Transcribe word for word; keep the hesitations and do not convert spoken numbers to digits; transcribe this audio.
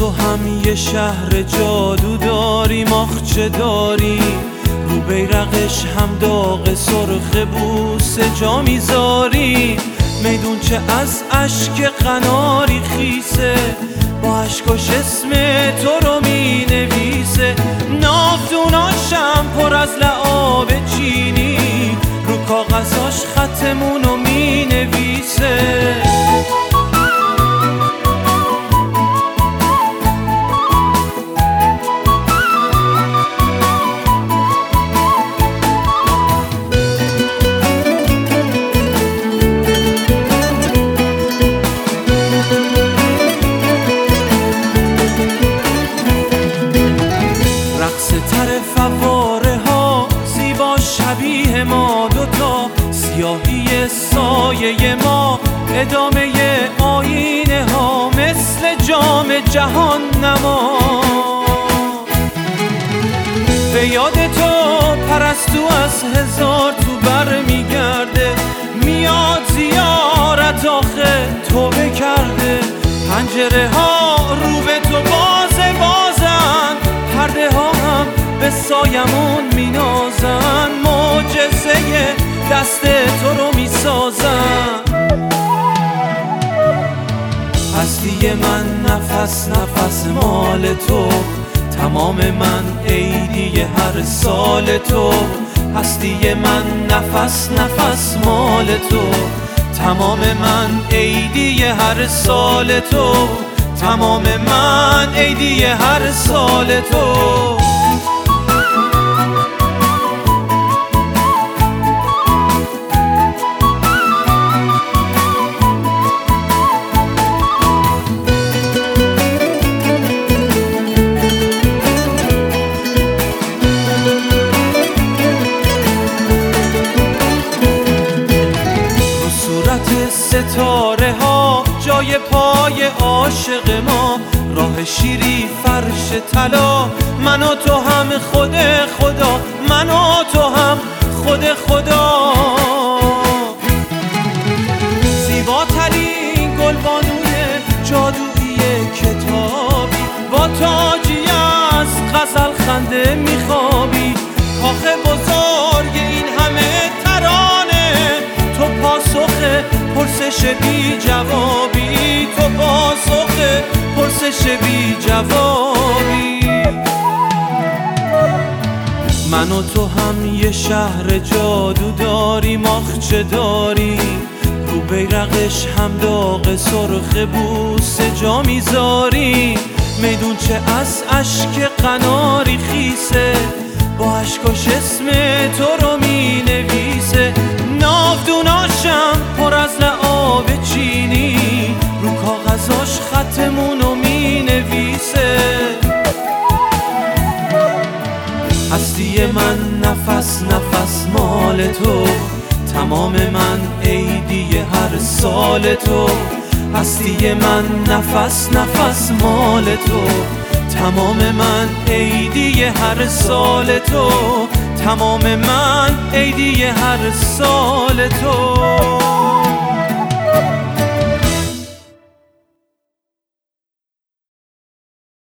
تو هم یه شهر جادو داری، ماخچه داری رو بیرقش هم داغ سرخ بوسه جا میذاری. میدون چه از اشک قناری خیسه، با اشکاش اسم تو رو می نویسه. ناودوناشم پر از لعاب چینی، رو کاغذاش خطمونو می نویسه. فواره ها زیبا شبیه ما دوتا، سیاهی سایه ما ادامه آینه ها، مثل جام جهان نما. به یاد تو پرستو از هزار تو بر میگرده، میاد زیارت آخه توبه کرده. پنجره ها رو به تو بازه بازن، پرده ها هم به سایمون مینازن، معجزه دست تو رو میسازن. هستی من نفس نفس مال تو، تمام من عیدی هر سال تو. هستی من نفس نفس مال تو، تمام من عیدی هر سال تو. تمام من عیدی هر سال تو. ستاره ها جای پای عاشق ما، راه شیری فرش طلا. من و تو هم خود خدا، من و تو هم خود خدا. زیباترین گلبانوی جادویی کتابی، با تاجی از غزل خنده میخوابی. کاخ بزرگ این همه ترانه، تو پاسخ پرسش بی جوابی، تو پاسخ پرسش بی جوابی. من و تو هم یه شهر جادو داری، ماخچه داری رو بیرقش هم داغ سرخ بوسه جا میذاری. میدون چه از اشک قناری خیسه، با اشکاش اسم تو رو می نویسه. ناودوناشم پر از لعاب چینی، رو کاغذاش خطمونو می نویسه. هستی من نفس نفس مال تو، تمام من عیدی هر سال تو. هستی من نفس نفس مال تو، تمام من عیدی هر سال تو. تمام من عیدی هر سال تو.